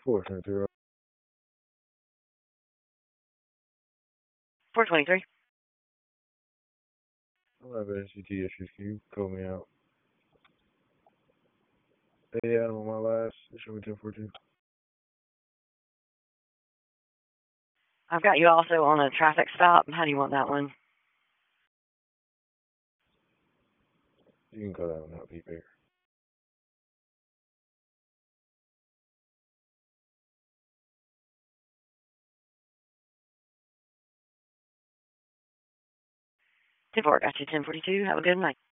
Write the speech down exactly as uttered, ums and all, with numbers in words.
four twenty-three. four twenty-three. I have N C T issues. Can you call me out? Yeah, I'm on my last. Show me ten fourteen. I've got you also on a traffic stop. How do you want that one? You can call that one out, Pete Baker. ten four, got you ten forty-two. Have a good night.